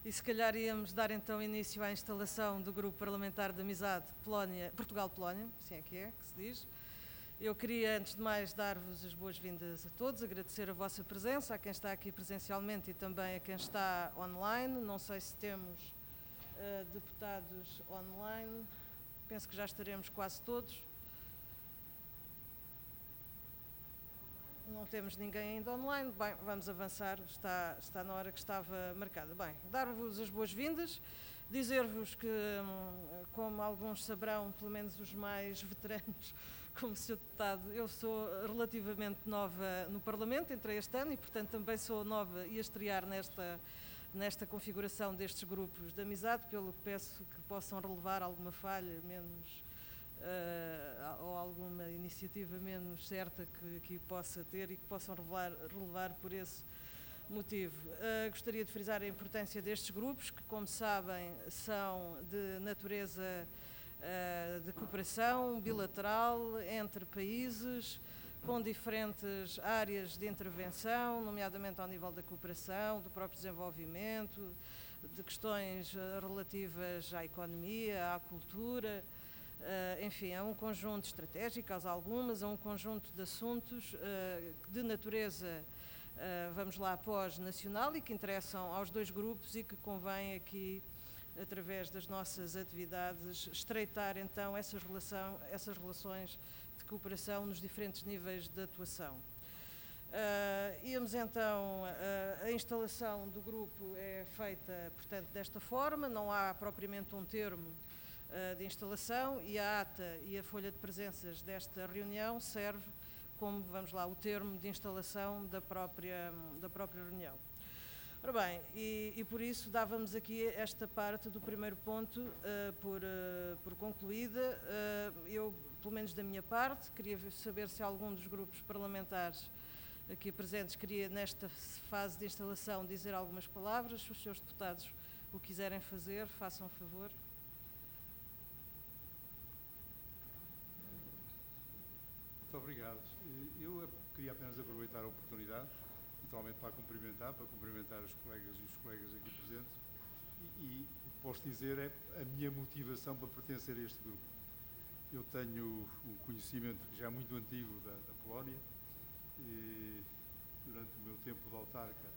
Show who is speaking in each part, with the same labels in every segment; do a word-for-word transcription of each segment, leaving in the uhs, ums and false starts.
Speaker 1: E se calhar íamos dar então início à instalação do Grupo Parlamentar de Amizade Polónia, Portugal-Polónia, assim é que é, que se diz. Eu queria, antes de mais, dar-vos as boas-vindas a todos, agradecer a vossa presença, a quem está aqui presencialmente e também a quem está online. Não sei se temos uh, deputados online, penso que já estaremos quase todos. Não temos ninguém ainda online. Bem, vamos avançar, está, está na hora que estava marcada. Bem, dar-vos as boas-vindas, dizer-vos que, como alguns saberão, pelo menos os mais veteranos, como senhor Deputado, eu sou relativamente nova no Parlamento, entrei este ano e, portanto, também sou nova e a estrear nesta, nesta configuração destes grupos de amizade, pelo que peço que possam relevar alguma falha menos... Uh, ou alguma iniciativa menos certa que aqui possa ter e que possam relevar, relevar por esse motivo. Uh, gostaria de frisar a importância destes grupos, que, como sabem, são de natureza uh, de cooperação bilateral entre países, com diferentes áreas de intervenção, nomeadamente ao nível da cooperação, do próprio desenvolvimento, de questões relativas à economia, à cultura. Uh, enfim, é um conjunto estratégico, há algumas, é um conjunto de assuntos uh, de natureza, uh, vamos lá, pós-nacional e que interessam aos dois grupos e que convém aqui, através das nossas atividades, estreitar então essas, relação, essas relações de cooperação nos diferentes níveis de atuação. Uh, íamos então, uh, a instalação do grupo é feita, portanto, desta forma, não há propriamente um termo de instalação e a ata e a folha de presenças desta reunião serve como, vamos lá, o termo de instalação da própria, da própria reunião. Ora bem, e, e por isso dávamos aqui esta parte do primeiro ponto uh, por, uh, por concluída. Uh, eu, pelo menos da minha parte, queria saber se algum dos grupos parlamentares aqui presentes queria, nesta fase de instalação, dizer algumas palavras. Se os seus deputados o quiserem fazer, façam favor.
Speaker 2: Muito obrigado. Eu queria apenas aproveitar a oportunidade, naturalmente para cumprimentar, para cumprimentar os colegas e os colegas aqui presentes e, e o que posso dizer é a minha motivação para pertencer a este grupo. Eu tenho um conhecimento já muito antigo da, da Polónia e durante o meu tempo de autarca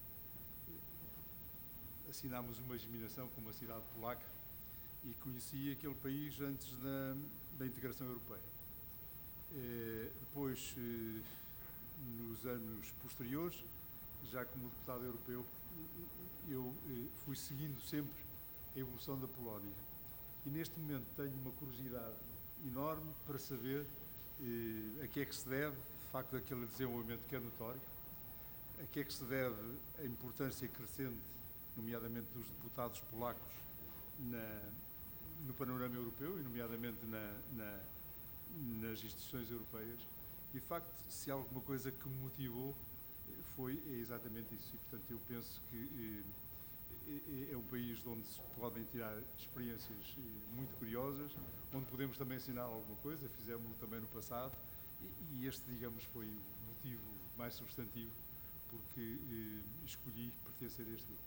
Speaker 2: assinámos uma germinação com uma cidade polaca e conheci aquele país antes da, da integração europeia. Eh, depois, eh, nos anos posteriores, já como deputado europeu, eu eh, fui seguindo sempre a evolução da Polónia. E neste momento tenho uma curiosidade enorme para saber eh, a que é que se deve, de facto, aquele desenvolvimento que é notório, a que é que se deve a importância crescente, nomeadamente dos deputados polacos, na, no panorama europeu e, nomeadamente, na, na nas instituições europeias e, de facto, se há alguma coisa que me motivou foi é exatamente isso e, portanto, eu penso que é, é um país de onde se podem tirar experiências muito curiosas, onde podemos também ensinar alguma coisa, fizemos-lo também no passado e, e este, digamos, foi o motivo mais substantivo porque eh, escolhi pertencer a este grupo.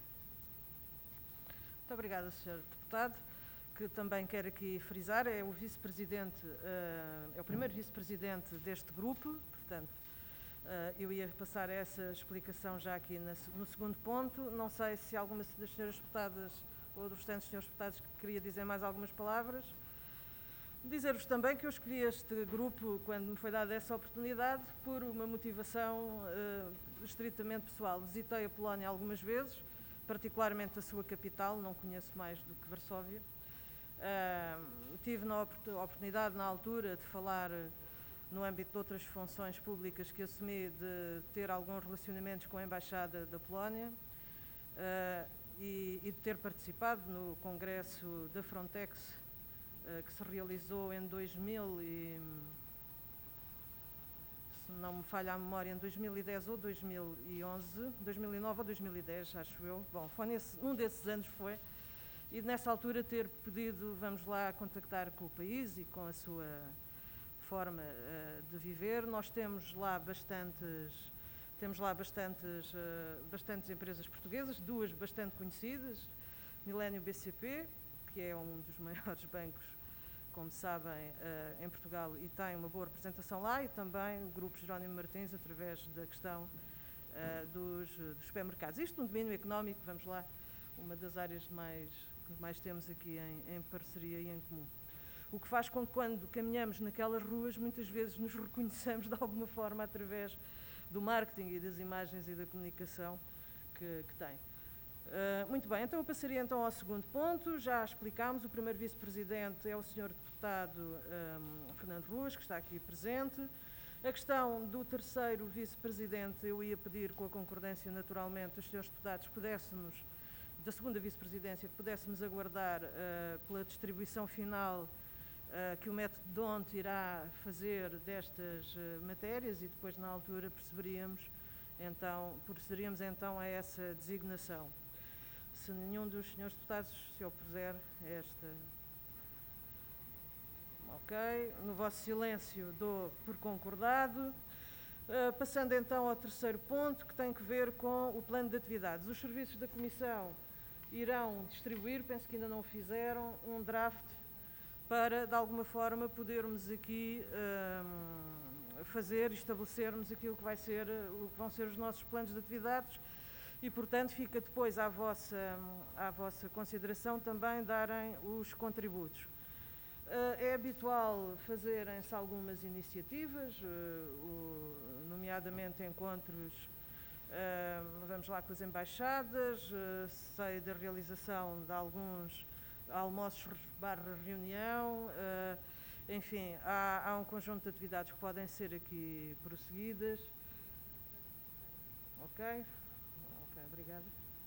Speaker 1: Muito obrigada, senhor Deputado, que também quero aqui frisar, é o vice-presidente, uh, é o primeiro vice-presidente deste grupo, portanto, uh, eu ia passar essa explicação já aqui na, no segundo ponto. Não sei se alguma das senhoras deputadas ou dos restantes senhores deputados queria dizer mais algumas palavras. Dizer-vos também que eu escolhi este grupo, quando me foi dada essa oportunidade, por uma motivação uh, estritamente pessoal. Visitei a Polónia algumas vezes, particularmente a sua capital, não conheço mais do que Varsóvia. Uh, tive na oportunidade, na altura, de falar no âmbito de outras funções públicas que assumi, de ter alguns relacionamentos com a Embaixada da Polónia uh, e, e de ter participado no congresso da Frontex, uh, que se realizou em dois mil e, se não me falha a memória, em dois mil e dez ou dois mil e onze, dois mil e nove ou dois mil e dez, acho eu. Bom, foi nesse, um desses anos foi. E nessa altura ter pedido, vamos lá, contactar com o país e com a sua forma uh, de viver. Nós temos lá bastantes temos lá bastantes, uh, bastantes empresas portuguesas, duas bastante conhecidas, Millennium B C P, que é um dos maiores bancos, como sabem, uh, em Portugal, e tem uma boa representação lá, e também o Grupo Jerónimo Martins, através da questão uh, dos, dos supermercados. Isto no domínio económico, vamos lá, uma das áreas mais, que mais temos aqui em, em parceria e em comum. O que faz com que, quando caminhamos naquelas ruas, muitas vezes nos reconheçamos de alguma forma através do marketing e das imagens e da comunicação que, que tem. Uh, muito bem, então eu passaria então ao segundo ponto. Já explicámos, o primeiro vice-presidente é o senhor deputado um, Fernando Ruas, que está aqui presente. A questão do terceiro vice-presidente, eu ia pedir, com a concordância naturalmente dos senhores deputados, pudéssemos, da segunda vice-presidência, que pudéssemos aguardar uh, pela distribuição final Uh, que o método D O N T irá fazer destas uh, matérias, e depois na altura perceberíamos então, procederíamos então a essa designação. Se nenhum dos senhores deputados se opuser a esta... Ok, no vosso silêncio dou por concordado. Uh, passando então ao terceiro ponto, que tem que ver com o plano de atividades. Os serviços da Comissão irão distribuir, penso que ainda não o fizeram, um draft para, de alguma forma, podermos aqui um, fazer, estabelecermos aquilo que, vai ser, o que vão ser os nossos planos de atividades, e, portanto, fica depois à vossa, à vossa consideração também darem os contributos. Uh, é habitual fazerem-se algumas iniciativas, uh, o, nomeadamente encontros, uh, vamos lá, com as embaixadas, uh, sei da realização de alguns almoços barra reunião, uh, enfim, há, há um conjunto de atividades que podem ser aqui prosseguidas. Ok? Ok, obrigada.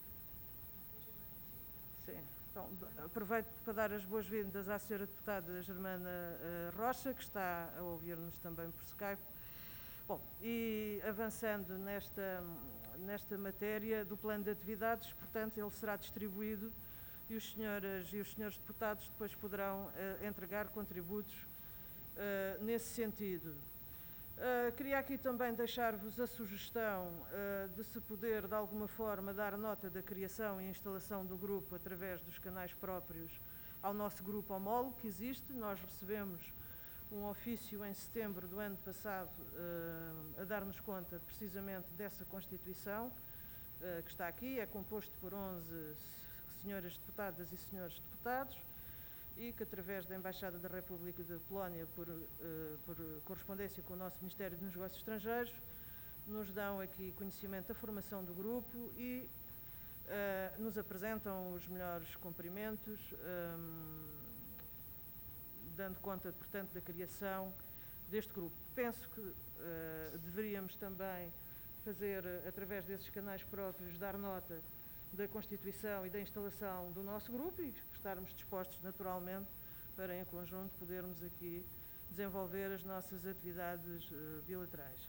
Speaker 1: Sim, então aproveito para dar as boas-vindas à senhora deputada Germana uh, Rocha, que está a ouvir-nos também por Skype. Bom, e avançando nesta, nesta matéria do plano de atividades, portanto, ele será distribuído e os senhoras e os senhores deputados depois poderão uh, entregar contributos uh, nesse sentido. Uh, queria aqui também deixar-vos a sugestão uh, de se poder, de alguma forma, dar nota da criação e instalação do grupo através dos canais próprios ao nosso grupo homólogo que existe. Nós recebemos um ofício em setembro do ano passado uh, a dar-nos conta precisamente dessa Constituição uh, que está aqui. É composto por onze senhoras deputadas e senhores deputados, e que, através da Embaixada da República da Polónia, por, uh, por correspondência com o nosso Ministério dos Negócios Estrangeiros, nos dão aqui conhecimento da formação do grupo e uh, nos apresentam os melhores cumprimentos, um, dando conta, portanto, da criação deste grupo. Penso que uh, deveríamos também fazer, através desses canais próprios, dar nota da constituição e da instalação do nosso grupo, e estarmos dispostos, naturalmente, para, em conjunto, podermos aqui desenvolver as nossas atividades uh, bilaterais.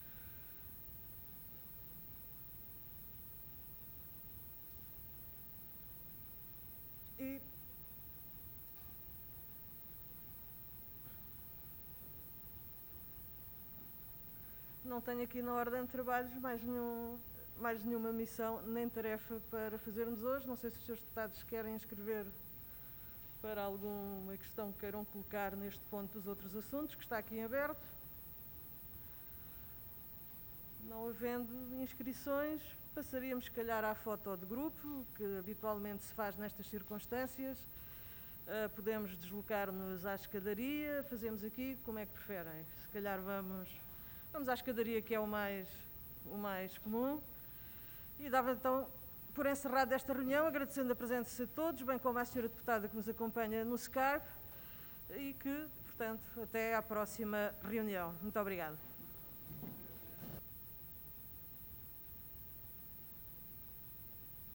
Speaker 1: E não tenho aqui na ordem de trabalhos mais nenhum mais nenhuma missão nem tarefa para fazermos hoje. Não sei se os senhores deputados querem escrever para alguma questão que queiram colocar neste ponto dos outros assuntos, que está aqui em aberto. Não havendo inscrições, passaríamos, se calhar, à foto de grupo, que habitualmente se faz nestas circunstâncias. Uh, podemos deslocar-nos à escadaria, fazemos aqui, como é que preferem? Se calhar vamos, vamos à escadaria, que é o mais, o mais comum. E dava então por encerrada esta reunião, agradecendo a presença de todos, bem como à senhora deputada que nos acompanha no Skype, e que, portanto, até à próxima reunião. Muito obrigada.